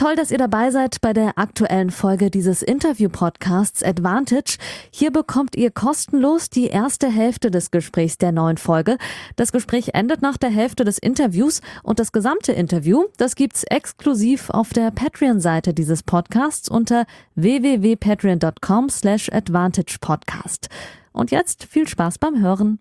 Toll, dass ihr dabei seid bei der aktuellen Folge dieses Interview-Podcasts Advantage. Hier bekommt ihr kostenlos die erste Hälfte des Gesprächs der neuen Folge. Das Gespräch endet nach der Hälfte des Interviews und das gesamte Interview, das gibt's exklusiv auf der Patreon-Seite dieses Podcasts unter www.patreon.com/advantagepodcast. Und jetzt viel Spaß beim Hören.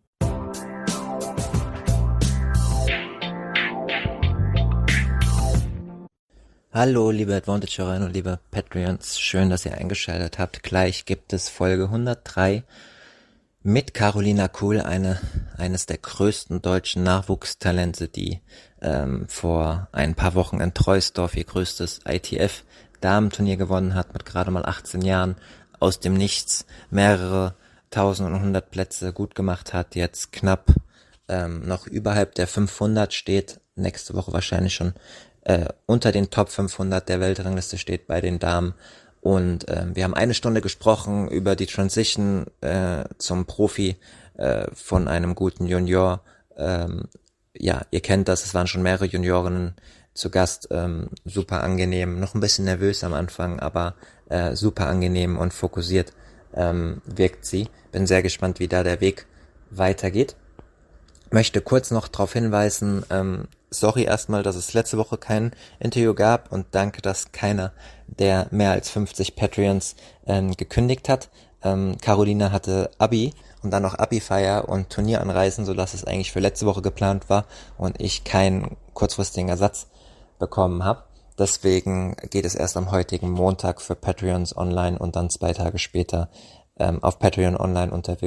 Hallo, liebe Advantage-Hörerinnen und liebe Patreons, schön, dass ihr eingeschaltet habt. Gleich gibt es Folge 103 mit Carolina Kuhl, eines der größten deutschen Nachwuchstalente, die vor ein paar Wochen in Troisdorf ihr größtes ITF-Damenturnier gewonnen hat, mit gerade mal 18 Jahren, aus dem Nichts mehrere 1000 und 100 Plätze gut gemacht hat, jetzt knapp noch überhalb der 500 steht, nächste Woche wahrscheinlich schon unter den Top 500 der Weltrangliste steht bei den Damen. Und wir haben eine Stunde gesprochen über die Transition zum Profi von einem guten Junior. Ja, ihr kennt das, es waren schon mehrere Juniorinnen zu Gast. Super angenehm, noch ein bisschen nervös am Anfang, aber super angenehm und fokussiert wirkt sie. Bin sehr gespannt, wie da der Weg weitergeht. Möchte kurz noch darauf hinweisen, sorry erstmal, dass es letzte Woche kein Interview gab und danke, dass keiner der mehr als 50 Patreons gekündigt hat. Carolina hatte Abi und dann noch Abi-Feier und Turnieranreisen, sodass es eigentlich für letzte Woche geplant war und ich keinen kurzfristigen Ersatz bekommen habe. Deswegen geht es erst am heutigen Montag für Patreons online und dann 2 Tage später auf Patreon online unter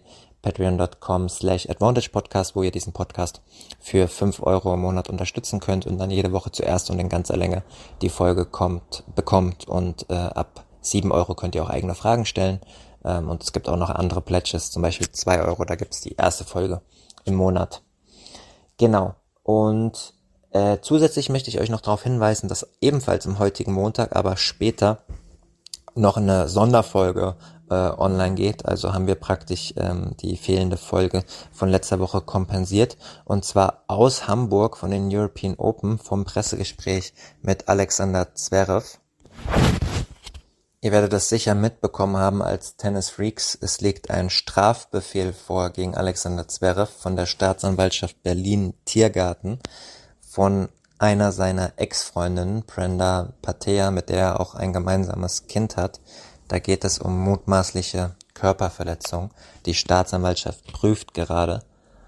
www.patreon.com/advantagepodcast, wo ihr diesen Podcast für 5 Euro im Monat unterstützen könnt und dann jede Woche zuerst und in ganzer Länge die Folge bekommt und ab 7 Euro könnt ihr auch eigene Fragen stellen und es gibt auch noch andere Pledges, zum Beispiel 2 Euro, da gibt's die erste Folge im Monat. Genau, und zusätzlich möchte ich euch noch darauf hinweisen, dass ebenfalls am heutigen Montag, aber später noch eine Sonderfolge online geht, also haben wir praktisch die fehlende Folge von letzter Woche kompensiert und zwar aus Hamburg von den European Open vom Pressegespräch mit Alexander Zverev. Ihr werdet das sicher mitbekommen haben als Tennis-Freaks, es liegt ein Strafbefehl vor gegen Alexander Zverev von der Staatsanwaltschaft Berlin-Tiergarten von einer seiner Ex-Freundinnen, Brenda Patea, mit der er auch ein gemeinsames Kind hat. Da geht es um mutmaßliche Körperverletzung. Die Staatsanwaltschaft prüft gerade,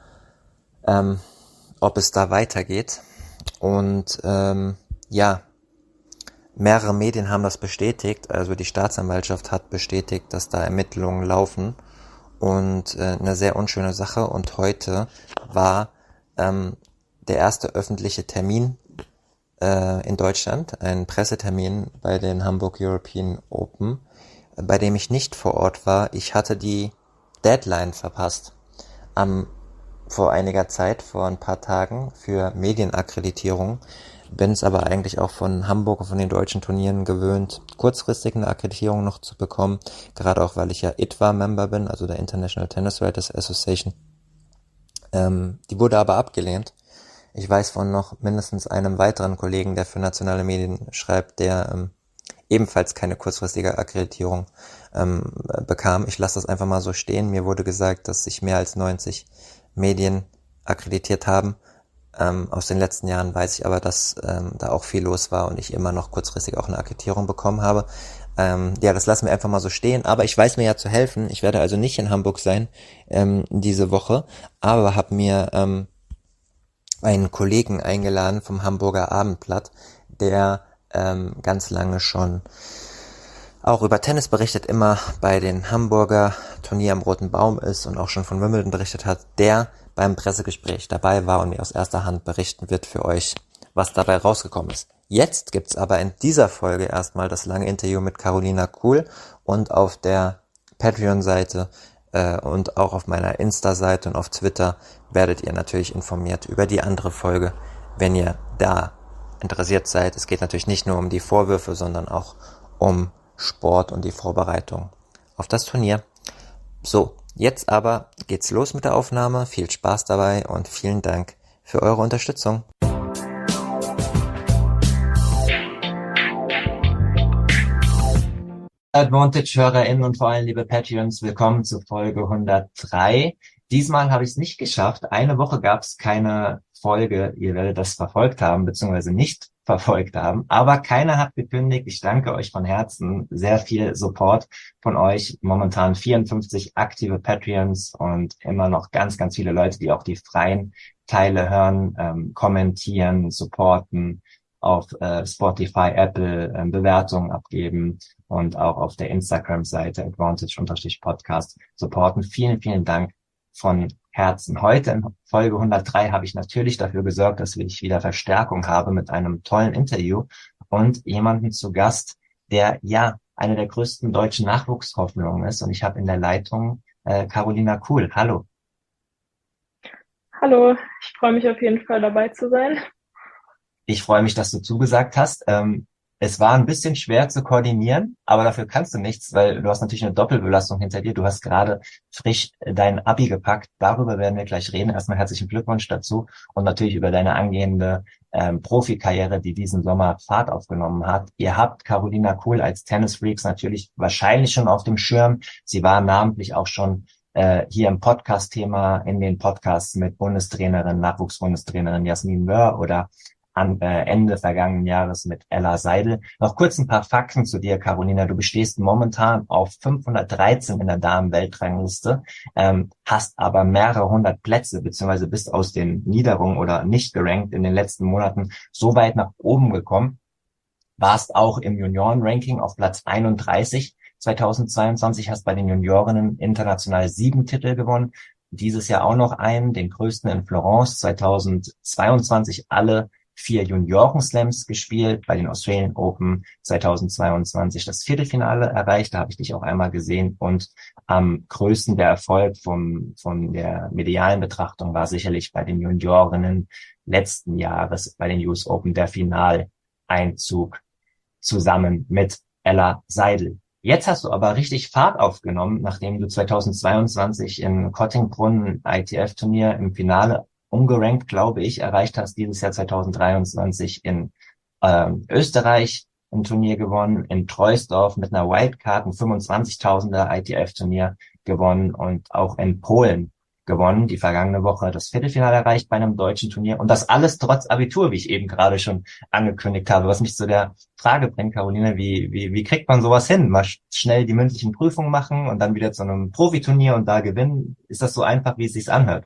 ob es da weitergeht. Und ja, mehrere Medien haben das bestätigt. Also die Staatsanwaltschaft hat bestätigt, dass da Ermittlungen laufen. Und eine sehr unschöne Sache. Und heute war der erste öffentliche Termin in Deutschland, ein Pressetermin bei den Hamburg European Open, bei dem ich nicht vor Ort war. Ich hatte die Deadline verpasst vor einiger Zeit, vor ein paar Tagen für Medienakkreditierung. Bin es aber eigentlich auch von Hamburg und von den deutschen Turnieren gewöhnt, kurzfristig eine Akkreditierung noch zu bekommen, gerade auch, weil ich ja ITWA-Member bin, also der International Tennis Writers Association. Die wurde aber abgelehnt. Ich weiß von noch mindestens einem weiteren Kollegen, der für nationale Medien schreibt, der ebenfalls keine kurzfristige Akkreditierung bekam. Ich lasse das einfach mal so stehen. Mir wurde gesagt, dass sich mehr als 90 Medien akkreditiert haben. Aus den letzten Jahren weiß ich aber, dass da auch viel los war und ich immer noch kurzfristig auch eine Akkreditierung bekommen habe. Ja, das lassen wir einfach mal so stehen. Aber ich weiß mir ja zu helfen. Ich werde also nicht in Hamburg sein diese Woche, aber habe mir einen Kollegen eingeladen vom Hamburger Abendblatt, der ganz lange schon auch über Tennis berichtet, immer bei den Hamburger Turnier am Roten Baum ist und auch schon von Wimbledon berichtet hat, der beim Pressegespräch dabei war und mir aus erster Hand berichten wird für euch, was dabei rausgekommen ist. Jetzt gibt's aber in dieser Folge erstmal das lange Interview mit Carolina Kuhl und auf der Patreon-Seite und auch auf meiner Insta-Seite und auf Twitter werdet ihr natürlich informiert über die andere Folge, wenn ihr da interessiert seid. Es geht natürlich nicht nur um die Vorwürfe, sondern auch um Sport und die Vorbereitung auf das Turnier. So, jetzt aber geht's los mit der Aufnahme. Viel Spaß dabei und vielen Dank für eure Unterstützung. Advantage-HörerInnen und vor allem liebe Patreons, willkommen zu Folge 103. Diesmal habe ich es nicht geschafft. Eine Woche gab es keine Folge. Ihr werdet das verfolgt haben, beziehungsweise nicht verfolgt haben. Aber keiner hat gekündigt. Ich danke euch von Herzen. Sehr viel Support von euch. Momentan 54 aktive Patreons und immer noch ganz, ganz viele Leute, die auch die freien Teile hören, kommentieren, supporten, auf Spotify, Apple Bewertungen abgeben und auch auf der Instagram-Seite Advantage-Podcast supporten. Vielen, vielen Dank von Herzen. Heute in Folge 103 habe ich natürlich dafür gesorgt, dass ich wieder Verstärkung habe mit einem tollen Interview und jemanden zu Gast, der ja eine der größten deutschen Nachwuchshoffnungen ist. Und ich habe in der Leitung Carolina Kuhl. Hallo. Hallo, ich freue mich auf jeden Fall dabei zu sein. Ich freue mich, dass du zugesagt hast. Es war ein bisschen schwer zu koordinieren, aber dafür kannst du nichts, weil du hast natürlich eine Doppelbelastung hinter dir. Du hast gerade frisch dein Abi gepackt. Darüber werden wir gleich reden. Erstmal herzlichen Glückwunsch dazu und natürlich über deine angehende Profikarriere, die diesen Sommer Fahrt aufgenommen hat. Ihr habt Carolina Kuhl als Tennis-Freaks natürlich wahrscheinlich schon auf dem Schirm. Sie war namentlich auch schon hier im Podcast-Thema in den Podcasts mit Bundestrainerin, Nachwuchsbundestrainerin Jasmin Möhr oder am Ende vergangenen Jahres mit Ella Seidel. Noch kurz ein paar Fakten zu dir, Carolina. Du bestehst momentan auf 513 in der Damen-Weltrangliste, hast aber mehrere hundert Plätze, beziehungsweise bist aus den Niederungen oder nicht gerankt in den letzten Monaten so weit nach oben gekommen. Warst auch im Junioren-Ranking auf Platz 31 2022, hast bei den Juniorinnen international 7 Titel gewonnen. Dieses Jahr auch noch einen, den größten in Florence, 2022 alle 4 Junioren-Slams gespielt, bei den Australian Open 2022 das Viertelfinale erreicht, da habe ich dich auch einmal gesehen und am größten der Erfolg von der medialen Betrachtung war sicherlich bei den Juniorinnen letzten Jahres bei den US Open der Finaleinzug zusammen mit Ella Seidel. Jetzt hast du aber richtig Fahrt aufgenommen, nachdem du 2022 in Kottingbrunn ITF-Turnier im Finale ungerankt, glaube ich, erreicht hast, dieses Jahr 2023 in Österreich ein Turnier gewonnen, in Troisdorf mit einer Wildcard ein 25.000er ITF-Turnier gewonnen und auch in Polen gewonnen, die vergangene Woche das Viertelfinale erreicht bei einem deutschen Turnier und das alles trotz Abitur, wie ich eben gerade schon angekündigt habe, was mich zu der Frage bringt, Caroline, wie kriegt man sowas hin? Mal schnell die mündlichen Prüfungen machen und dann wieder zu einem Profiturnier und da gewinnen? Ist das so einfach, wie es sich anhört?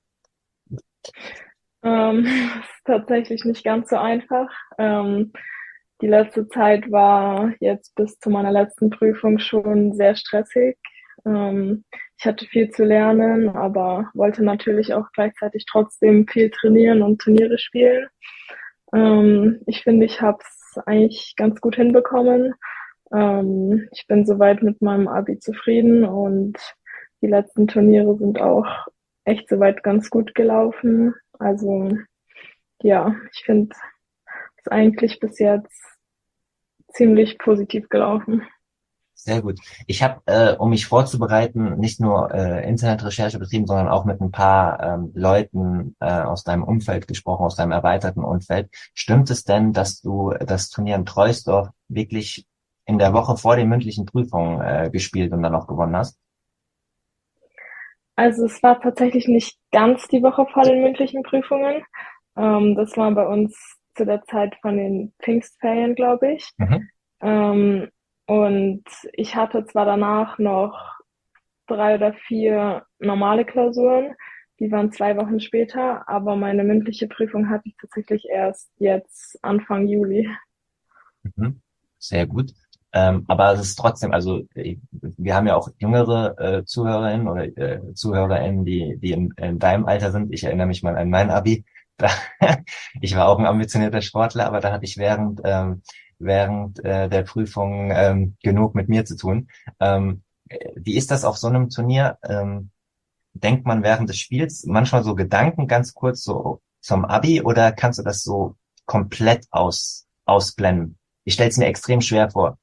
Ist tatsächlich nicht ganz so einfach. Die letzte Zeit war jetzt bis zu meiner letzten Prüfung schon sehr stressig. Ich hatte viel zu lernen, aber wollte natürlich auch gleichzeitig trotzdem viel trainieren und Turniere spielen. Ich finde, ich habe es eigentlich ganz gut hinbekommen. Ich bin soweit mit meinem Abi zufrieden und die letzten Turniere sind auch echt soweit ganz gut gelaufen. Also ja, ich finde es eigentlich bis jetzt ziemlich positiv gelaufen. Sehr gut. Ich habe, um mich vorzubereiten, nicht nur Internetrecherche betrieben, sondern auch mit ein paar Leuten aus deinem Umfeld gesprochen, aus deinem erweiterten Umfeld. Stimmt es denn, dass du das Turnier in Troisdorf wirklich in der Woche vor den mündlichen Prüfungen gespielt und dann auch gewonnen hast? Also es war tatsächlich nicht ganz die Woche vor den mündlichen Prüfungen. Das war bei uns zu der Zeit von den Pfingstferien, glaube ich. Mhm. Ähm, und ich hatte zwar danach noch 3 oder 4 normale Klausuren, die waren 2 Wochen später, aber meine mündliche Prüfung hatte ich tatsächlich erst jetzt Anfang Juli. Mhm. Sehr gut. Aber es ist trotzdem, also wir haben ja auch jüngere Zuhörerinnen oder ZuhörerInnen, die in deinem Alter sind. Ich erinnere mich mal an mein Abi. Da, ich war auch ein ambitionierter Sportler, aber da hatte ich während der Prüfung genug mit mir zu tun. Wie ist das auf so einem Turnier? Denkt man während des Spiels manchmal so Gedanken ganz kurz so zum Abi oder kannst du das so komplett ausblenden? Ich stelle es mir extrem schwer vor.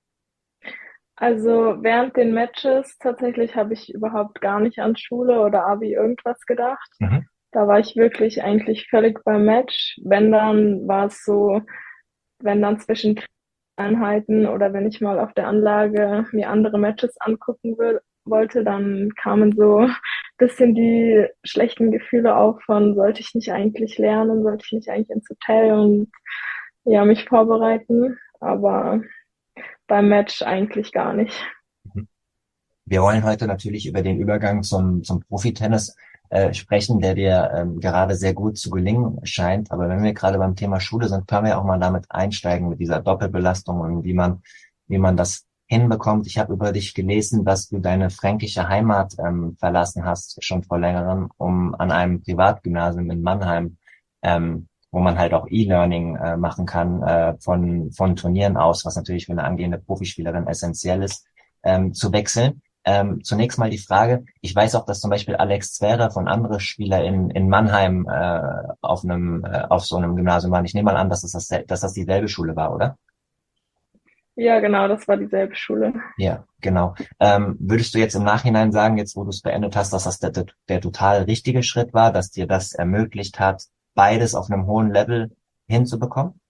Also während den Matches tatsächlich habe ich überhaupt gar nicht an Schule oder Abi irgendwas gedacht. Mhm. Da war ich wirklich eigentlich völlig beim Match. Wenn dann war es so, wenn dann zwischendrin Einheiten oder wenn ich mal auf der Anlage mir andere Matches angucken wollte, dann kamen so ein bisschen die schlechten Gefühle auf von, sollte ich nicht eigentlich lernen, sollte ich nicht eigentlich ins Hotel und ja, mich vorbereiten, aber beim Match eigentlich gar nicht. Wir wollen heute natürlich über den Übergang zum Profitennis sprechen, der dir gerade sehr gut zu gelingen scheint. Aber wenn wir gerade beim Thema Schule sind, können wir auch mal damit einsteigen mit dieser Doppelbelastung und wie man das hinbekommt. Ich habe über dich gelesen, dass du deine fränkische Heimat verlassen hast, schon vor längerem, um an einem Privatgymnasium in Mannheim, wo man halt auch E-Learning machen kann von Turnieren aus, was natürlich für eine angehende Profispielerin essentiell ist, zu wechseln. Zunächst mal die Frage, ich weiß auch, dass zum Beispiel Alex Zverev und andere Spieler in Mannheim auf so einem Gymnasium waren. Ich nehme mal an, dass das dieselbe Schule war, oder? Ja, genau, das war dieselbe Schule. Ja, genau. Würdest du jetzt im Nachhinein sagen, jetzt wo du es beendet hast, dass das der total richtige Schritt war, dass dir das ermöglicht hat, beides auf einem hohen Level hinzubekommen?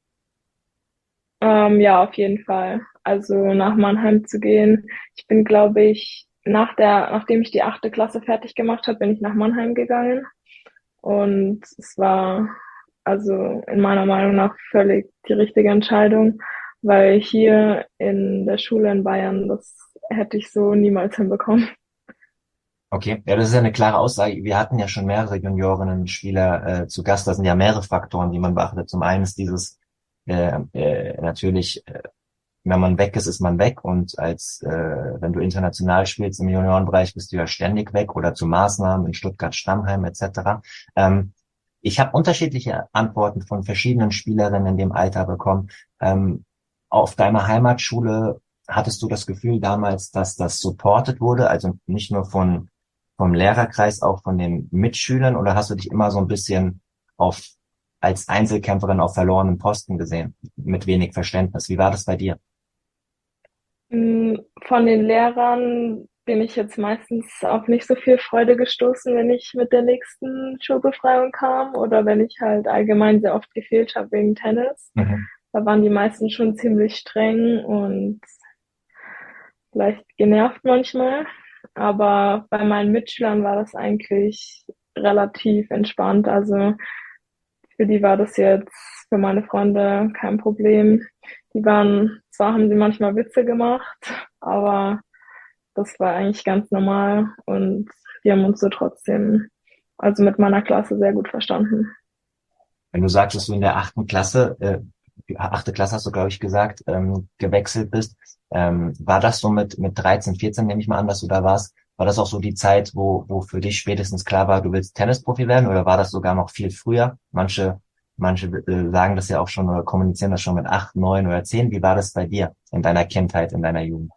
Ja, auf jeden Fall. Also nach Mannheim zu gehen. Ich bin, glaube ich, nachdem ich die 8. Klasse fertig gemacht habe, bin ich nach Mannheim gegangen. Und es war also in meiner Meinung nach völlig die richtige Entscheidung, weil hier in der Schule in Bayern, das hätte ich so niemals hinbekommen. Okay, ja, das ist ja eine klare Aussage. Wir hatten ja schon mehrere Juniorinnen-Spieler zu Gast. Das sind ja mehrere Faktoren, die man beachtet. Zum einen ist dieses natürlich, wenn man weg ist, ist man weg. Und wenn du international spielst im Juniorenbereich, bist du ja ständig weg oder zu Maßnahmen in Stuttgart, Stammheim etc. Ähm, Ich habe unterschiedliche Antworten von verschiedenen Spielerinnen in dem Alter bekommen. Auf deiner Heimatschule hattest du das Gefühl damals, dass das supported wurde, also nicht nur vom Lehrerkreis, auch von den Mitschülern, oder hast du dich immer so ein bisschen auf als Einzelkämpferin auf verlorenen Posten gesehen, mit wenig Verständnis? Wie war das bei dir? Von den Lehrern bin ich jetzt meistens auf nicht so viel Freude gestoßen, wenn ich mit der nächsten Schulbefreiung kam oder wenn ich halt allgemein sehr oft gefehlt habe wegen Tennis. Mhm. Da waren die meisten schon ziemlich streng und vielleicht genervt manchmal. Aber bei meinen Mitschülern war das eigentlich relativ entspannt. Also für die war das jetzt, für meine Freunde kein Problem. Zwar haben sie manchmal Witze gemacht, aber das war eigentlich ganz normal und wir haben uns so trotzdem, also mit meiner Klasse sehr gut verstanden. Wenn du sagst, dass du in der 8. Klasse, 8. Klasse hast du, glaube ich, gesagt, gewechselt bist, war das so mit 13, 14, nehme ich mal an, dass du da warst, war das auch so die Zeit, wo für dich spätestens klar war, du willst Tennisprofi werden, oder war das sogar noch viel früher? Manche sagen das ja auch schon oder kommunizieren das schon mit 8, 9 oder 10. Wie war das bei dir in deiner Kindheit, in deiner Jugend?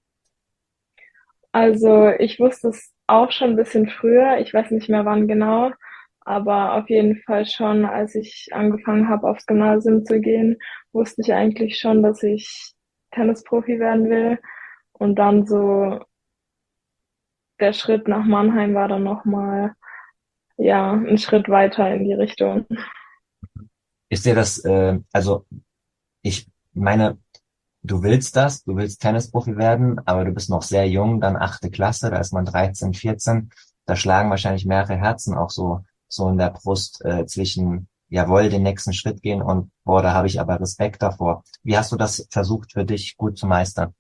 Also ich wusste es auch schon ein bisschen früher, ich weiß nicht mehr wann genau, aber auf jeden Fall schon, als ich angefangen habe, aufs Gymnasium zu gehen, wusste ich eigentlich schon, dass ich Tennisprofi werden will. Und dann so der Schritt nach Mannheim war dann nochmal, ja, ein Schritt weiter in die Richtung. Ist dir das, also ich meine, du willst Tennisprofi werden, aber du bist noch sehr jung, dann 8. Klasse, da ist man 13, 14, da schlagen wahrscheinlich mehrere Herzen auch so in der Brust zwischen, jawohl, den nächsten Schritt gehen und, boah, da habe ich aber Respekt davor. Wie hast du das versucht für dich gut zu meistern?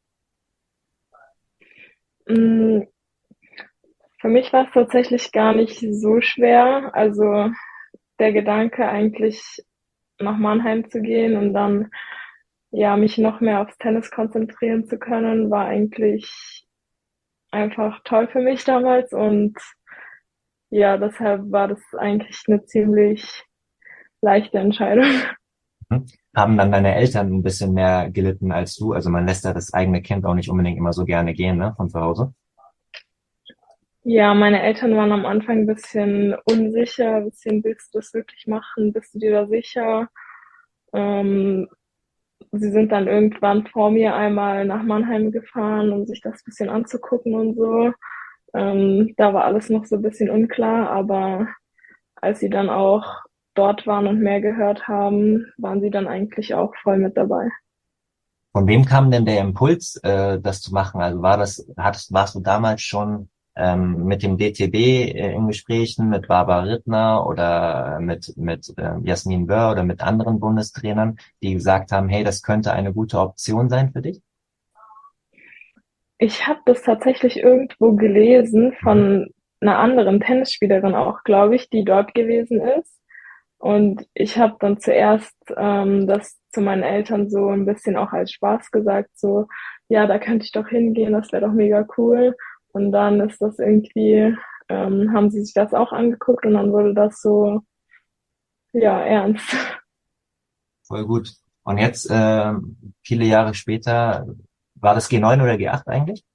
Mm, Für mich war es tatsächlich gar nicht so schwer. Also der Gedanke eigentlich nach Mannheim zu gehen und dann ja mich noch mehr aufs Tennis konzentrieren zu können, war eigentlich einfach toll für mich damals und ja, deshalb war das eigentlich eine ziemlich leichte Entscheidung. Hm? Haben dann deine Eltern ein bisschen mehr gelitten als du? Also man lässt ja das eigene Kind auch nicht unbedingt immer so gerne gehen, ne, von zu Hause. Ja, meine Eltern waren am Anfang ein bisschen unsicher, ein bisschen, willst du das wirklich machen? Bist du dir da sicher? Ähm, Sie sind dann irgendwann vor mir einmal nach Mannheim gefahren, um sich das ein bisschen anzugucken und so. Da war alles noch so ein bisschen unklar, aber als sie dann auch dort waren und mehr gehört haben, waren sie dann eigentlich auch voll mit dabei. Von wem kam denn der Impuls, das zu machen? Also warst du damals schon mit dem DTB in Gesprächen, mit Barbara Rittner oder mit Jasmin Böhr oder mit anderen Bundestrainern, die gesagt haben, hey, das könnte eine gute Option sein für dich? Ich habe das tatsächlich irgendwo gelesen Mhm. von einer anderen Tennisspielerin auch, glaube ich, die dort gewesen ist. Und ich habe dann zuerst das zu meinen Eltern so ein bisschen auch als Spaß gesagt, so, ja, da könnte ich doch hingehen, das wäre doch mega cool. Und dann ist das irgendwie, haben sie sich das auch angeguckt und dann wurde das so, ja, ernst. Voll gut. Und jetzt, viele Jahre später, war das G9 oder G8 eigentlich?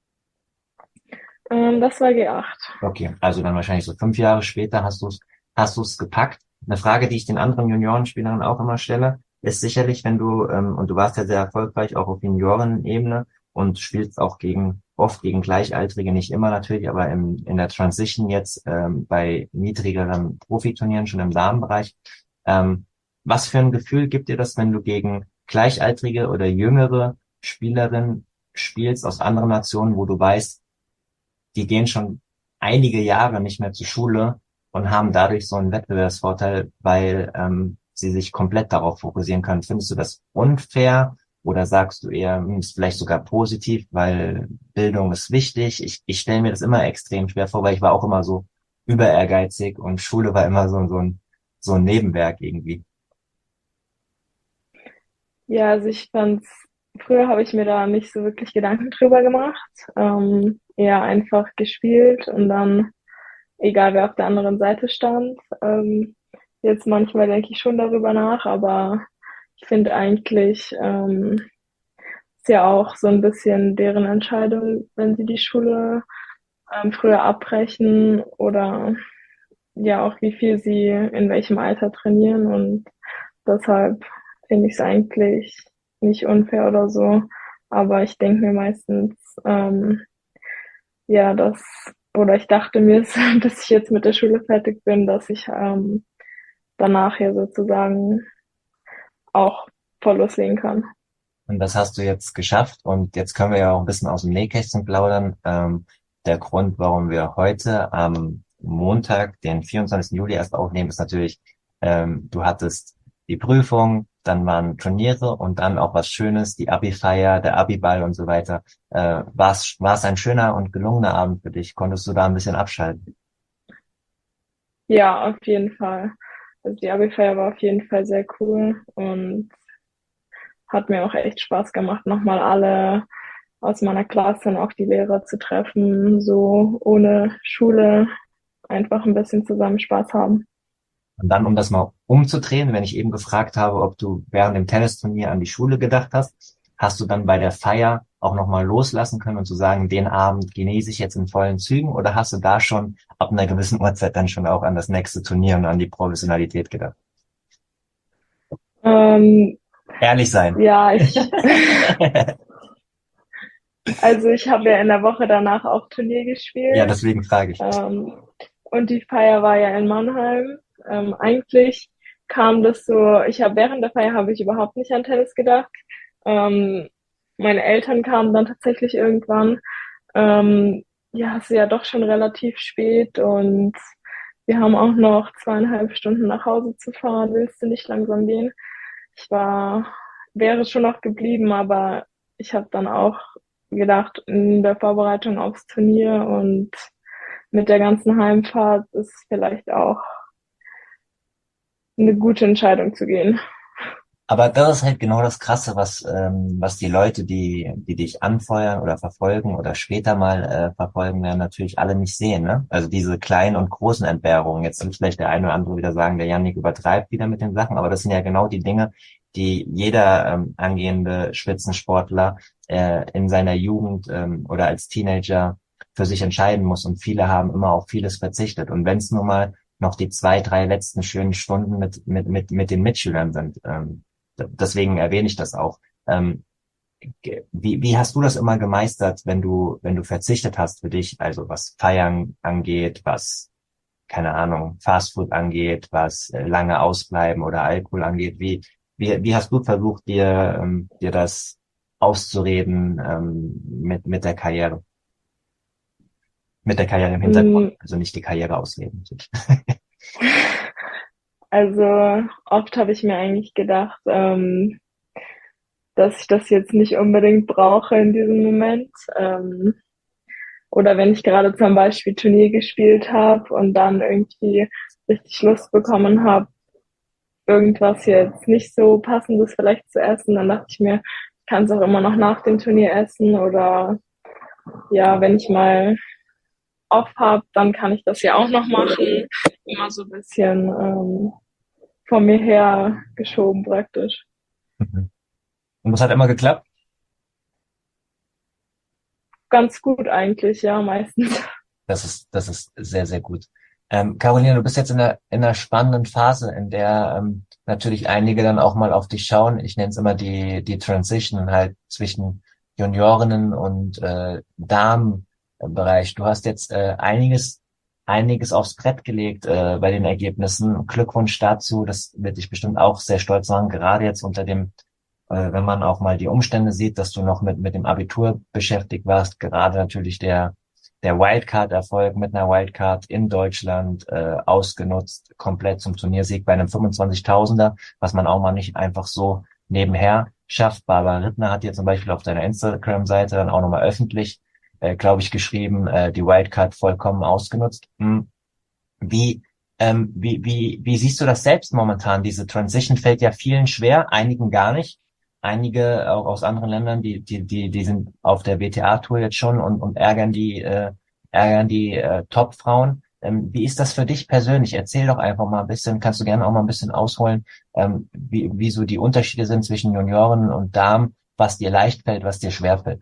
Das war G8. Okay, also dann wahrscheinlich so 5 Jahre später hast du's gepackt. Eine Frage, die ich den anderen Juniorenspielern auch immer stelle, ist sicherlich, wenn du, und du warst ja sehr erfolgreich auch auf Juniorenebene und spielst auch oft gegen Gleichaltrige, nicht immer natürlich, aber in der Transition jetzt, bei niedrigeren Profiturnieren, schon im Damenbereich. Ähm, Was für ein Gefühl gibt dir das, wenn du gegen Gleichaltrige oder jüngere Spielerinnen spielst aus anderen Nationen, wo du weißt, die gehen schon einige Jahre nicht mehr zur Schule und haben dadurch so einen Wettbewerbsvorteil, weil sie sich komplett darauf fokussieren können. Findest du das unfair oder sagst du eher, ist vielleicht sogar positiv, weil Bildung ist wichtig? Ich stelle mir das immer extrem schwer vor, weil ich war auch immer so über ehrgeizig und Schule war immer so ein Nebenwerk irgendwie. Ja, also ich fand's, früher habe ich mir da nicht so wirklich Gedanken drüber gemacht. Eher einfach gespielt und dann, egal wer auf der anderen Seite stand. Jetzt manchmal denke ich schon darüber nach, aber ich finde eigentlich, ist ja auch so ein bisschen deren Entscheidung, wenn sie die Schule früher abbrechen oder ja auch wie viel sie in welchem Alter trainieren und deshalb finde ich es eigentlich nicht unfair oder so. Aber ich denke mir meistens, ja, oder ich dachte mir, bis ich jetzt mit der Schule fertig bin, dass ich danach ja sozusagen auch voll loslegen kann. Und das hast du jetzt geschafft. Und jetzt können wir ja auch ein bisschen aus dem Nähkästchen plaudern. Der Grund, warum wir heute am Montag, den 24. Juli erst aufnehmen, ist natürlich, du hattest die Prüfung, dann waren Turniere und dann auch was Schönes, die Abi-Feier, der Abi-Ball und so weiter. War es ein schöner und gelungener Abend für dich? Konntest du da ein bisschen abschalten? Ja, auf jeden Fall. Also die Abi-Feier war auf jeden Fall sehr cool und hat mir auch echt Spaß gemacht, nochmal alle aus meiner Klasse und auch die Lehrer zu treffen, so ohne Schule einfach ein bisschen zusammen Spaß haben. Und dann, um das mal umzudrehen, wenn ich eben gefragt habe, ob du während dem Tennisturnier an die Schule gedacht hast, hast du dann bei der Feier auch nochmal loslassen können und zu sagen, den Abend genieße ich jetzt in vollen Zügen, oder hast du da schon ab einer gewissen Uhrzeit dann schon auch an das nächste Turnier und an die Professionalität gedacht? Ähm, Ehrlich sein. ja, also ich habe ja in der Woche danach auch Turnier Ja, gespielt. deswegen frage ich. Ähm, und die Feier war ja in Mannheim. Eigentlich kam das so, während der Feier habe ich überhaupt nicht an Tennis gedacht. Ähm, Meine Eltern kamen dann tatsächlich irgendwann. Ja, es ist ja doch schon relativ spät und wir haben auch noch 2,5 Stunden nach Hause zu fahren. Willst du nicht langsam gehen? Ich wäre schon noch geblieben, aber ich habe dann auch gedacht, in der Vorbereitung aufs Turnier und mit der ganzen Heimfahrt ist es vielleicht auch eine gute Entscheidung zu gehen. Aber das ist halt genau das Krasse, was die Leute, die dich anfeuern oder verfolgen oder später mal verfolgen werden, natürlich alle nicht sehen, ne? Also diese kleinen und großen Entbehrungen. Jetzt wird vielleicht der eine oder andere wieder sagen, der Yannick übertreibt wieder mit den Sachen, aber das sind ja genau die Dinge, die jeder angehende Spitzensportler in seiner Jugend oder als Teenager für sich entscheiden muss. Und viele haben immer auf vieles verzichtet. Und wenn es nur mal noch die 2, 3 letzten schönen Stunden mit den Mitschülern sind. Deswegen erwähne ich das auch. Wie hast du das immer gemeistert, wenn du verzichtet hast für dich, also was Feiern angeht, was, keine Ahnung, Fastfood angeht, was lange Ausbleiben oder Alkohol angeht? Wie hast du versucht, dir das auszureden mit der Karriere? Mit der Karriere im Hintergrund, Mm, also nicht die Karriere ausreden. Also oft habe ich mir eigentlich gedacht, dass ich das jetzt nicht unbedingt brauche in diesem Moment. Oder wenn ich gerade zum Beispiel Turnier gespielt habe und dann irgendwie richtig Lust bekommen habe, irgendwas jetzt nicht so passendes vielleicht zu essen, dann dachte ich mir, ich kann es auch immer noch nach dem Turnier essen oder ja, wenn ich mal off habe, dann kann ich das ja auch noch machen. Immer so ein bisschen vor mir her geschoben praktisch. Mhm. Und das hat immer geklappt? Ganz gut eigentlich, ja, meistens. Das ist sehr, sehr gut. Carolina, du bist jetzt in einer spannenden Phase, in der natürlich einige dann auch mal auf dich schauen. Ich nenne es immer die Transition halt zwischen Juniorinnen und Damenbereich. Du hast jetzt einiges aufs Brett gelegt bei den Ergebnissen. Glückwunsch dazu. Das wird dich bestimmt auch sehr stolz machen, gerade jetzt unter dem wenn man auch mal die Umstände sieht, dass du noch mit dem Abitur beschäftigt warst, gerade natürlich der Wildcard-Erfolg mit einer Wildcard in Deutschland ausgenutzt, komplett zum Turniersieg bei einem 25.000er, was man auch mal nicht einfach so nebenher schafft. Barbara Rittner hat hier zum Beispiel auf seiner Instagram-Seite dann auch nochmal öffentlich, glaube ich, geschrieben, die Wildcard vollkommen ausgenutzt. Wie, wie siehst du das selbst momentan? Diese Transition fällt ja vielen schwer, einigen gar nicht. Einige auch aus anderen Ländern, die sind auf der WTA-Tour jetzt schon und ärgern die Top-Frauen. Wie ist das für dich persönlich? Erzähl doch einfach mal ein bisschen, kannst du gerne auch mal ein bisschen ausholen, wie so die Unterschiede sind zwischen Junioren und Damen, was dir leicht fällt, was dir schwer fällt.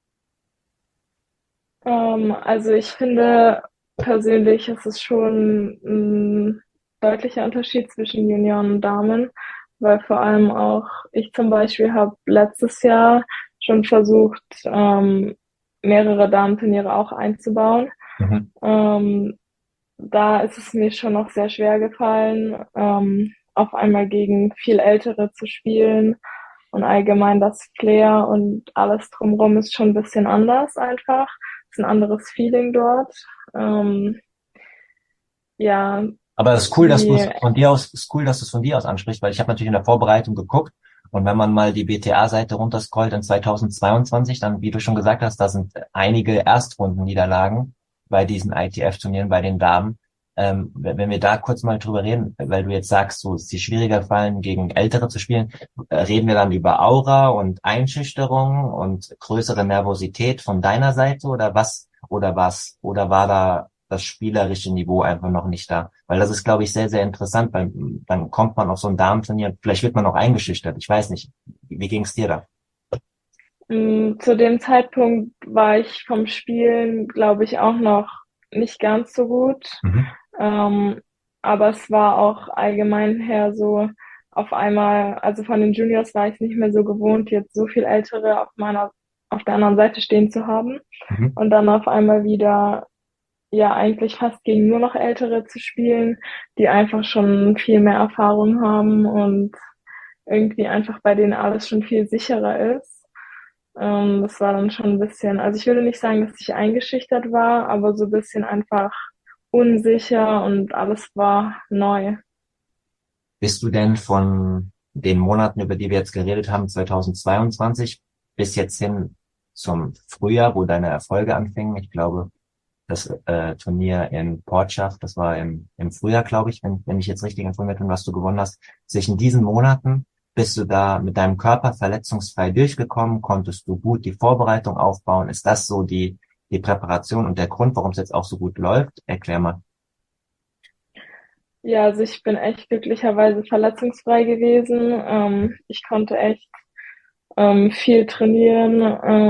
Also ich finde persönlich ist es schon ein deutlicher Unterschied zwischen Junioren und Damen, weil vor allem auch ich zum Beispiel habe letztes Jahr schon versucht, mehrere Damenturniere auch einzubauen. Mhm. Da ist es mir schon noch sehr schwer gefallen, auf einmal gegen viel Ältere zu spielen. Und allgemein das Flair und alles drumherum ist schon ein bisschen anders einfach. Ist ein anderes Feeling dort. Ja, Aber es ist cool, dass du es die, von dir aus, ist cool, dass du es von dir aus ansprichst, weil ich habe natürlich in der Vorbereitung geguckt und wenn man mal die BTA-Seite runterscrollt in 2022, dann, wie du schon gesagt hast, da sind einige Erstrundenniederlagen bei diesen ITF-Turnieren bei den Damen. Wenn wir da kurz mal drüber reden, weil du jetzt sagst, so ist die schwieriger fallen, gegen Ältere zu spielen, reden wir dann über Aura und Einschüchterung und größere Nervosität von deiner Seite oder war da das spielerische Niveau einfach noch nicht da? Weil das ist, glaube ich, sehr, sehr interessant, weil dann kommt man auf so ein Damenturnier, vielleicht wird man auch eingeschüchtert, ich weiß nicht. Wie ging es dir da? zu dem Zeitpunkt war ich vom Spielen, glaube ich, auch noch nicht ganz so gut. Mhm. Ähm, aber es war auch allgemein her so auf einmal, also von den Juniors war ich nicht mehr so gewohnt, jetzt so viel Ältere auf der anderen Seite stehen zu haben. Mhm. Und dann auf einmal wieder, ja, eigentlich fast gegen nur noch Ältere zu spielen, die einfach schon viel mehr Erfahrung haben und irgendwie einfach bei denen alles schon viel sicherer ist. Das war dann schon ein bisschen, also ich würde nicht sagen, dass ich eingeschüchtert war, aber so ein bisschen einfach unsicher und alles war neu. Bist du denn von den Monaten, über die wir jetzt geredet haben, 2022 bis jetzt hin zum Frühjahr, wo deine Erfolge anfingen? Ich glaube, das Turnier in Portschaf, das war im Frühjahr, glaube ich, wenn ich jetzt richtig informiert bin, was du gewonnen hast. Zwischen diesen Monaten bist du da mit deinem Körper verletzungsfrei durchgekommen? Konntest du gut die Vorbereitung aufbauen? Ist das so die Präparation und der Grund, warum es jetzt auch so gut läuft? Erklär mal. Ja, also ich bin echt glücklicherweise verletzungsfrei gewesen. Ich konnte echt viel trainieren,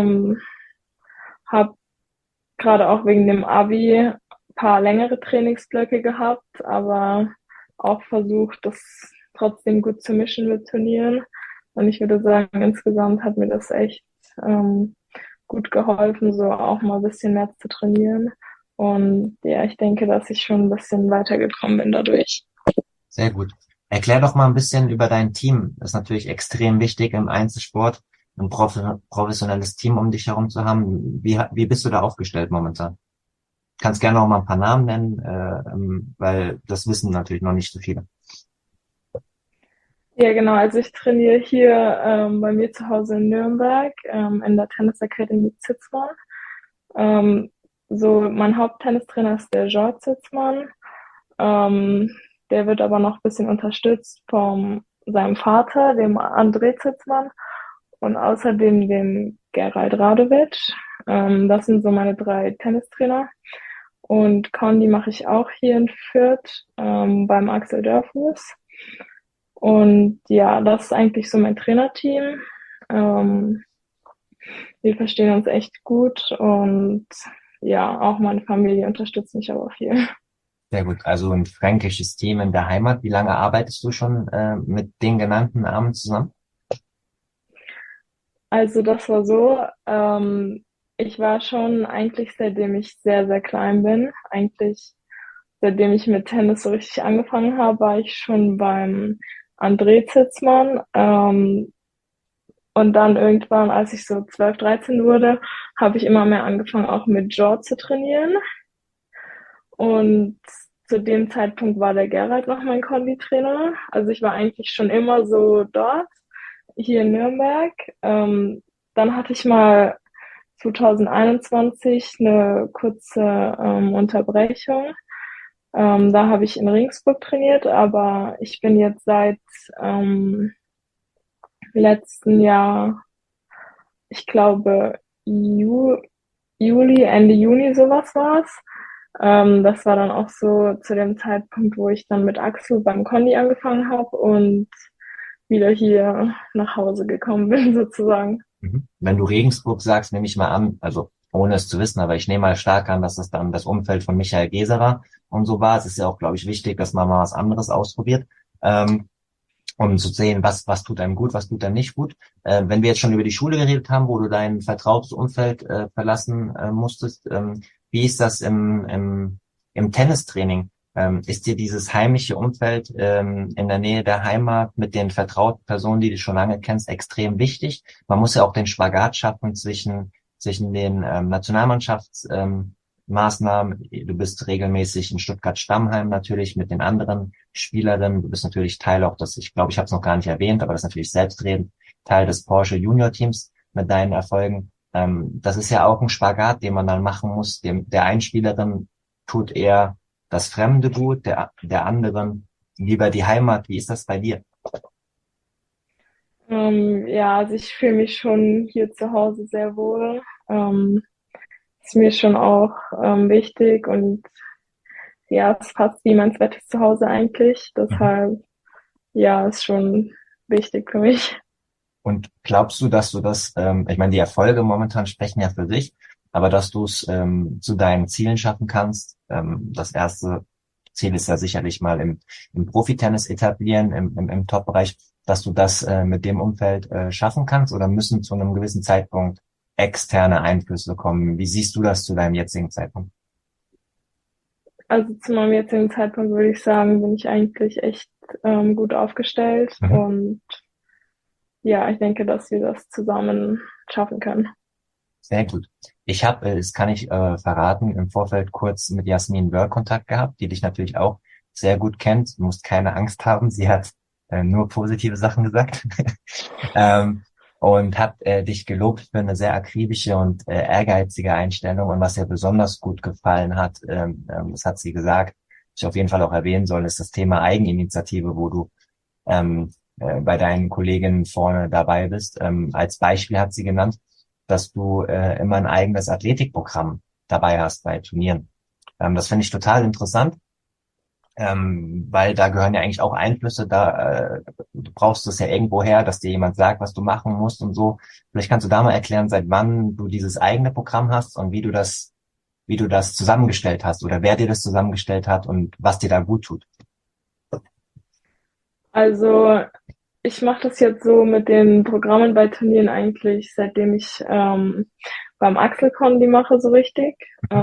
habe gerade auch wegen dem Abi ein paar längere Trainingsblöcke gehabt, aber auch versucht, das trotzdem gut zu mischen mit Turnieren. Und ich würde sagen, insgesamt hat mir das echt gut geholfen, so auch mal ein bisschen mehr zu trainieren. Und ja, ich denke, dass ich schon ein bisschen weitergekommen bin dadurch. Sehr gut. Erklär doch mal ein bisschen über dein Team. Das ist natürlich extrem wichtig im Einzelsport. ein professionelles Team um dich herum zu haben. Wie bist du da aufgestellt momentan? Kannst gerne auch mal ein paar Namen nennen, weil das wissen natürlich noch nicht so viele. Ja, genau. Also ich trainiere hier bei mir zu Hause in Nürnberg in der Tennisakademie Zitzmann. Ähm, so mein Haupttennistrainer ist der George Zitzmann. Ähm, Der wird aber noch ein bisschen unterstützt von seinem Vater, dem André Zitzmann, und außerdem dem Gerald Radovic. Das sind so meine drei Tennistrainer. Und Condi mache ich auch hier in Fürth beim Axel Dörfus. Und ja, das ist eigentlich so mein Trainerteam. Ähm, Wir verstehen uns echt gut und ja, auch meine Familie unterstützt mich aber viel. Sehr gut. Also ein fränkisches Team in der Heimat. Wie lange arbeitest du schon mit den genannten Namen zusammen? Also das war so, ich war schon eigentlich seitdem ich sehr, sehr klein bin, eigentlich seitdem ich mit Tennis so richtig angefangen habe, war ich schon beim André Zitzmann. Und dann irgendwann, als ich so 12, 13 wurde, habe ich immer mehr angefangen, auch mit George zu trainieren. Und zu dem Zeitpunkt war der Gerald noch mein Konditrainer. Also ich war eigentlich schon immer so dort, hier in Nürnberg. Dann hatte ich mal 2021 eine kurze Unterbrechung. Da habe ich in Regensburg trainiert, aber ich bin jetzt seit letzten Jahr, ich glaube, Ju Juli, Ende Juni sowas war's. Das war dann auch so zu dem Zeitpunkt, wo ich dann mit Axel beim Conny angefangen habe und wieder hier nach Hause gekommen bin, sozusagen. Mhm. Wenn du Regensburg sagst, nehme ich mal an, also ohne es zu wissen, aber ich nehme mal stark an, dass das dann das Umfeld von Michael Geserer und so war. Es ist ja auch, glaube ich, wichtig, dass man mal was anderes ausprobiert, um zu sehen, was tut einem gut, was tut einem nicht gut. Wenn wir jetzt schon über die Schule geredet haben, wo du dein vertrautes Umfeld verlassen musstest, wie ist das im Tennistraining? Ist dir dieses heimische Umfeld in der Nähe der Heimat mit den vertrauten Personen, die du schon lange kennst, extrem wichtig? Man muss ja auch den Spagat schaffen zwischen den Maßnahmen. Du bist regelmäßig in Stuttgart-Stammheim natürlich mit den anderen Spielerinnen. Du bist natürlich Teil auch des, ich glaube, ich habe es noch gar nicht erwähnt, aber das ist natürlich selbstredend, Teil des Porsche Junior Teams mit deinen Erfolgen. Das ist ja auch ein Spagat, den man dann machen muss. Der einen Spielerin tut eher das Fremde gut, der anderen lieber die Heimat. Wie ist das bei dir? Ja, also ich fühle mich schon hier zu Hause sehr wohl. Ist mir schon auch wichtig und ja, es ist fast wie mein zweites Zuhause eigentlich. Mhm. Deshalb, ja, ist schon wichtig für mich. Und glaubst du, dass du das, ich meine, die Erfolge momentan sprechen ja für sich, aber dass du es zu deinen Zielen schaffen kannst? Das erste Ziel ist ja sicherlich mal im Profitennis etablieren, im Top-Bereich, dass du das mit dem Umfeld schaffen kannst, oder müssen zu einem gewissen Zeitpunkt externe Einflüsse kommen? Wie siehst du das zu deinem jetzigen Zeitpunkt? Also zu meinem jetzigen Zeitpunkt würde ich sagen, bin ich eigentlich echt gut aufgestellt Mhm. und ja, ich denke, dass wir das zusammen schaffen können. Sehr gut. Ich habe, das kann ich verraten, im Vorfeld kurz mit Jasmin Wörl Kontakt gehabt, die dich natürlich auch sehr gut kennt. Du musst keine Angst haben. Sie hat nur positive Sachen gesagt. ähm, und hat dich gelobt für eine sehr akribische und ehrgeizige Einstellung. Und was ihr besonders gut gefallen hat, das hat sie gesagt, was ich auf jeden Fall auch erwähnen soll, ist das Thema Eigeninitiative, wo du bei deinen Kolleginnen vorne dabei bist. Als Beispiel hat sie genannt, dass du immer ein eigenes Athletikprogramm dabei hast bei Turnieren. Das finde ich total interessant, weil da gehören ja eigentlich auch Einflüsse da. Du brauchst es ja irgendwo her, dass dir jemand sagt, was du machen musst und so. Vielleicht kannst du da mal erklären, seit wann du dieses eigene Programm hast und wie du das zusammengestellt hast oder wer dir das zusammengestellt hat und was dir da gut tut. Also ich mache das jetzt so mit den Programmen bei Turnieren eigentlich, seitdem ich beim Axelcon die mache, so richtig.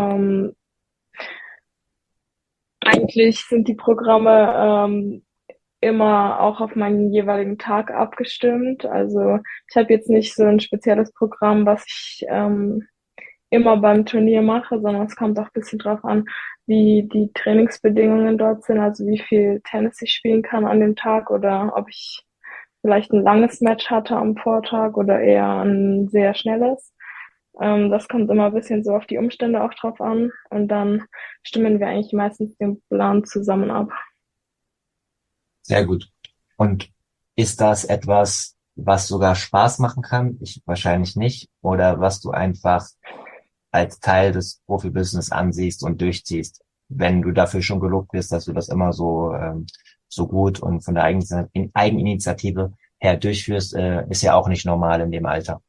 Eigentlich sind die Programme immer auch auf meinen jeweiligen Tag abgestimmt. Also ich habe jetzt nicht so ein spezielles Programm, was ich immer beim Turnier mache, sondern es kommt auch ein bisschen drauf an, wie die Trainingsbedingungen dort sind, also wie viel Tennis ich spielen kann an dem Tag oder ob ich vielleicht ein langes Match hatte am Vortag oder eher ein sehr schnelles. Das kommt immer ein bisschen so auf die Umstände auch drauf an und dann stimmen wir eigentlich meistens den Plan zusammen ab. Sehr gut. Und ist das etwas, was sogar Spaß machen kann? Ich wahrscheinlich nicht. Oder was du einfach als Teil des Profibusiness ansiehst und durchziehst, wenn du dafür schon gelobt wirst, dass du das immer so gut und von der Eigeninitiative her durchführst, ist ja auch nicht normal in dem Alter.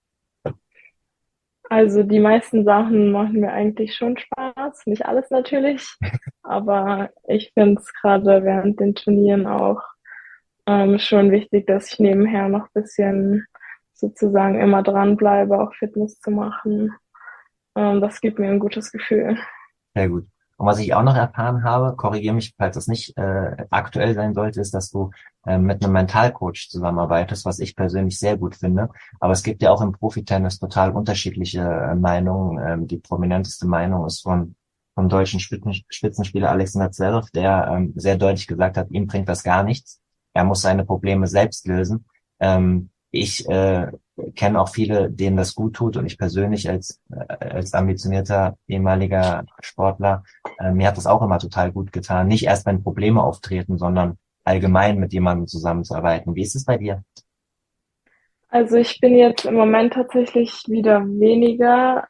Also die meisten Sachen machen mir eigentlich schon Spaß, nicht alles natürlich, aber ich finde es gerade während den Turnieren auch schon wichtig, dass ich nebenher noch ein bisschen sozusagen immer dranbleibe, auch Fitness zu machen. Das gibt mir ein gutes Gefühl. Sehr gut. Und was ich auch noch erfahren habe, korrigiere mich, falls das nicht aktuell sein sollte, ist, dass du mit einem Mentalcoach zusammenarbeitest, was ich persönlich sehr gut finde. Aber es gibt ja auch im Profitennis total unterschiedliche Meinungen. Die prominenteste Meinung ist vom deutschen Spitzenspieler Alexander Zverev, der sehr deutlich gesagt hat, ihm bringt das gar nichts. Er muss seine Probleme selbst lösen. Ich kenne auch viele, denen das gut tut und ich persönlich als ambitionierter ehemaliger Sportler, mir hat das auch immer total gut getan. Nicht erst, wenn Probleme auftreten, sondern allgemein mit jemandem zusammenzuarbeiten. Wie ist es bei dir? Also ich bin jetzt im Moment tatsächlich wieder weniger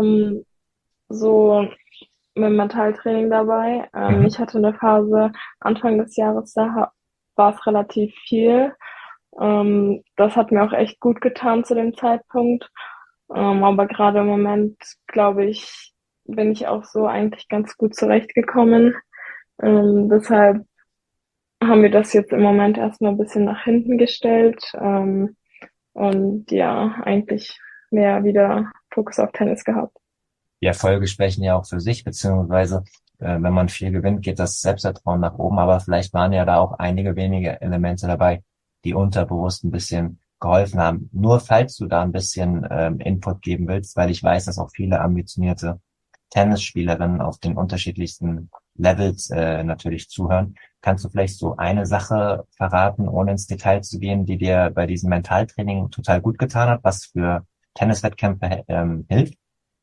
so mit dem Mentaltraining dabei. Mhm. Ich hatte eine Phase Anfang des Jahres, war es relativ viel. Das hat mir auch echt gut getan zu dem Zeitpunkt. Aber gerade im Moment, glaube ich, bin ich auch so eigentlich ganz gut zurechtgekommen. Deshalb haben wir das jetzt im Moment erstmal ein bisschen nach hinten gestellt. Und ja, eigentlich mehr wieder Fokus auf Tennis gehabt. Die Erfolge sprechen ja auch für sich, beziehungsweise wenn man viel gewinnt, geht das Selbstvertrauen nach oben, aber vielleicht waren ja da auch einige wenige Elemente dabei, die unterbewusst ein bisschen geholfen haben. Nur falls du da ein bisschen Input geben willst, weil ich weiß, dass auch viele ambitionierte Tennisspielerinnen auf den unterschiedlichsten Levels natürlich zuhören. Kannst du vielleicht so eine Sache verraten, ohne ins Detail zu gehen, die dir bei diesem Mentaltraining total gut getan hat, was für Tenniswettkämpfe hilft?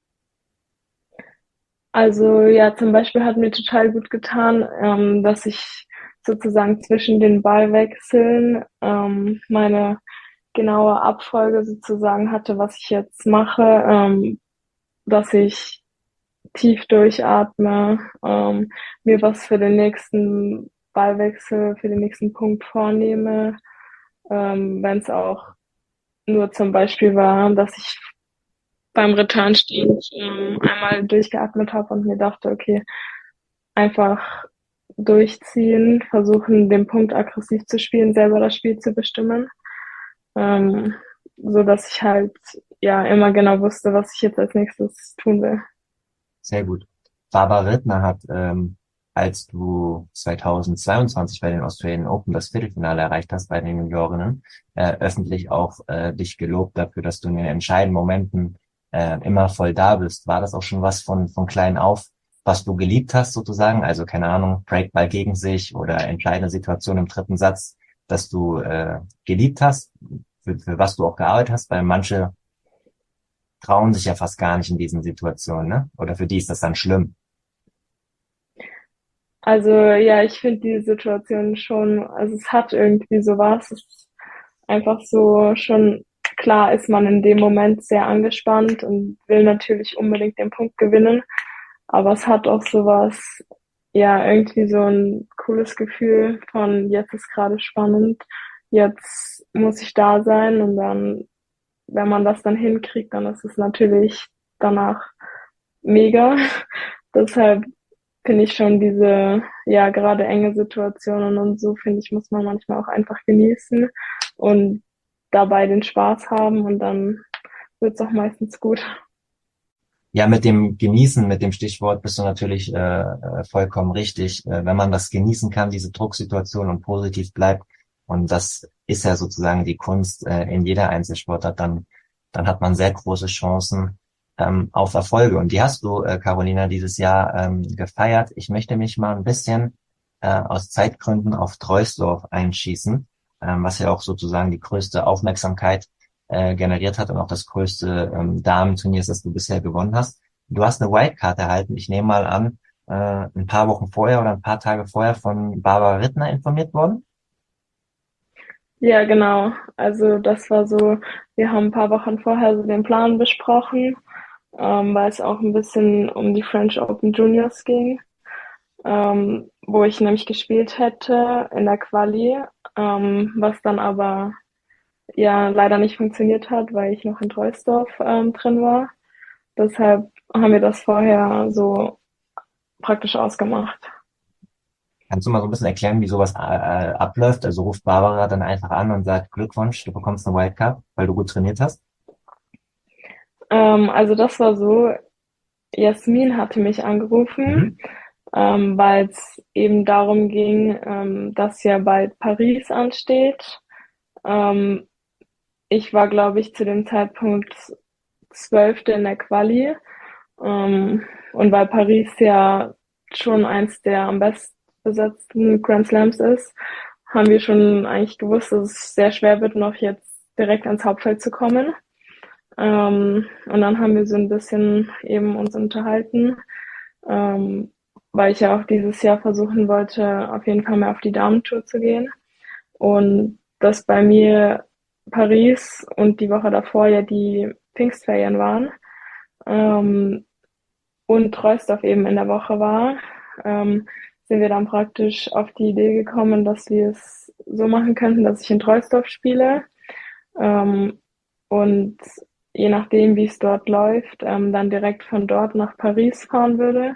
Also ja, zum Beispiel hat mir total gut getan, dass ich sozusagen zwischen den Ballwechseln meine genaue Abfolge sozusagen hatte, was ich jetzt mache, dass ich tief durchatme, mir was für den nächsten Ballwechsel, für den nächsten Punkt vornehme, wenn es auch nur zum Beispiel war, dass ich beim Returnstand einmal durchgeatmet habe und mir dachte, okay, einfach durchziehen, versuchen, den Punkt aggressiv zu spielen, selber das Spiel zu bestimmen, ähm, so dass ich halt ja immer genau wusste, was ich jetzt als nächstes tun will. Sehr gut. Barbara Rittner hat, als du 2022 bei den Australian Open das Viertelfinale erreicht hast bei den Juniorinnen, öffentlich auch dich gelobt dafür, dass du in den entscheidenden Momenten immer voll da bist. War das auch schon was von klein auf, was du geliebt hast sozusagen? Also keine Ahnung, Breakball gegen sich oder entscheidende Situation im dritten Satz, dass du geliebt hast, für was du auch gearbeitet hast, weil manche trauen sich ja fast gar nicht in diesen Situationen, ne? Oder für die ist das dann schlimm. Also ja, ich finde die Situation schon, also es hat irgendwie sowas. Es ist einfach so schon klar ist man in dem Moment sehr angespannt und will natürlich unbedingt den Punkt gewinnen. Aber es hat auch sowas, ja, irgendwie so ein cooles Gefühl von jetzt ist gerade spannend, jetzt muss ich da sein und dann, wenn man das dann hinkriegt, dann ist es natürlich danach mega. Deshalb finde ich schon diese, ja, gerade enge Situationen und so, finde ich, muss man manchmal auch einfach genießen und dabei den Spaß haben und dann wird es auch meistens gut. Ja, mit dem Genießen, mit dem Stichwort bist du natürlich vollkommen richtig. Wenn man das genießen kann, diese Drucksituation und positiv bleibt, und das ist ja sozusagen die Kunst in jeder Einzelsportart, dann hat man sehr große Chancen auf Erfolge. Und die hast du, Carolina, dieses Jahr gefeiert. Ich möchte mich mal ein bisschen aus Zeitgründen auf Troisdorf einschießen, was ja auch sozusagen die größte Aufmerksamkeit generiert hat und auch das größte Damenturnier ist, das du bisher gewonnen hast. Du hast eine Wildcard erhalten. Ich nehme mal an, ein paar Wochen vorher oder ein paar Tage vorher von Barbara Rittner informiert worden. Ja, genau. Also das war so, wir haben ein paar Wochen vorher so den Plan besprochen, weil es auch ein bisschen um die French Open Juniors ging, wo ich nämlich gespielt hätte in der Quali, was dann aber ja leider nicht funktioniert hat, weil ich noch in Troisdorf drin war. Deshalb haben wir das vorher so praktisch ausgemacht. Kannst du mal so ein bisschen erklären, wie sowas abläuft? Also ruft Barbara dann einfach an und sagt, Glückwunsch, du bekommst eine Wildcard, weil du gut trainiert hast? Also das war so, Jasmin hatte mich angerufen, Mhm. weil es eben darum ging, dass ja bald Paris ansteht. Ähm, Ich war, glaube ich, zu dem Zeitpunkt Zwölfte in der Quali. Und weil Paris ja schon eins der am besten besetzten Grand Slams ist, haben wir schon eigentlich gewusst, dass es sehr schwer wird, noch jetzt direkt ans Hauptfeld zu kommen. Und dann haben wir so ein bisschen eben uns unterhalten, weil ich ja auch dieses Jahr versuchen wollte, auf jeden Fall mehr auf die Damentour zu gehen. Und dass bei mir Paris und die Woche davor ja die Pfingstferien waren, ähm, und Troisdorf eben in der Woche war, sind wir dann praktisch auf die Idee gekommen, dass wir es so machen könnten, dass ich in Troisdorf spiele, ähm, und je nachdem, wie es dort läuft, dann direkt von dort nach Paris fahren würde.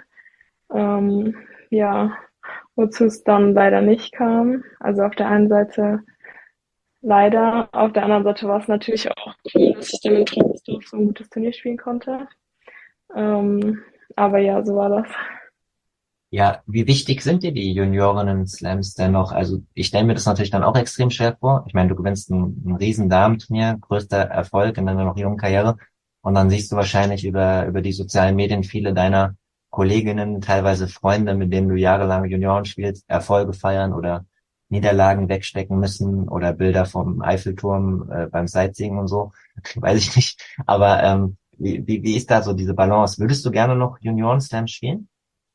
Ja, wozu es dann leider nicht kam. Also auf der einen Seite leider, auf der anderen Seite war es natürlich auch cool, dass ich dann in Troisdorf so ein gutes Turnier spielen konnte. Ähm, aber ja, so war das. Ja, wie wichtig sind dir die Juniorinnen-Slams denn noch? Also ich stelle mir das natürlich dann auch extrem schwer vor. Ich meine, du gewinnst ein riesen Damenturnier, größter Erfolg in deiner noch jungen Karriere. Und dann siehst du wahrscheinlich über die sozialen Medien viele deiner Kolleginnen, teilweise Freunde, mit denen du jahrelang Junioren spielst, Erfolge feiern oder Niederlagen wegstecken müssen oder Bilder vom Eiffelturm beim Sightseeing und so. Weiß ich nicht. Aber wie ist da so diese Balance? Würdest du gerne noch Junioren-Slams spielen?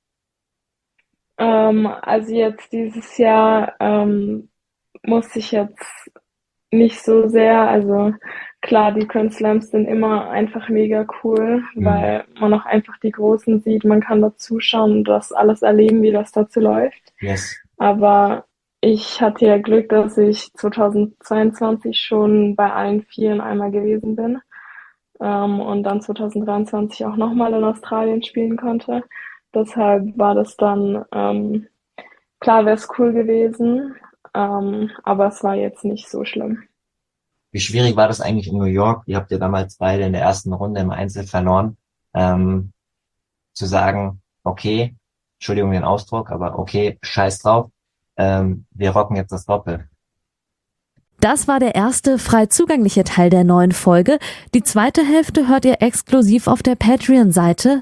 Also jetzt dieses Jahr musste ich jetzt nicht so sehr. Also klar, die Grand Slams sind immer einfach mega cool, Hm. weil man auch einfach die Großen sieht. Man kann da zuschauen und das alles erleben, wie das dazu läuft. Yes. Aber ich hatte ja Glück, dass ich 2022 schon bei allen Vieren einmal gewesen bin, und dann 2023 auch nochmal in Australien spielen konnte. Deshalb war das dann, klar wäre es cool gewesen, aber es war jetzt nicht so schlimm. Wie schwierig war das eigentlich in New York? Ihr habt ja damals beide in der ersten Runde im Einzel verloren. Ähm, Zu sagen, okay, Entschuldigung den Ausdruck, aber okay, scheiß drauf, wir rocken jetzt das Doppel. Das war der erste frei zugängliche Teil der neuen Folge. Die zweite Hälfte hört ihr exklusiv auf der Patreon-Seite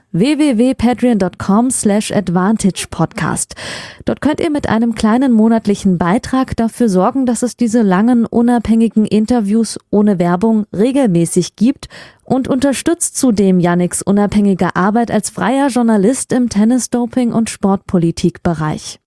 www.patreon.com/advantagepodcast. Dort könnt ihr mit einem kleinen monatlichen Beitrag dafür sorgen, dass es diese langen, unabhängigen Interviews ohne Werbung regelmäßig gibt und unterstützt zudem Yannicks unabhängige Arbeit als freier Journalist im Tennis-Doping- und Sportpolitik-Bereich.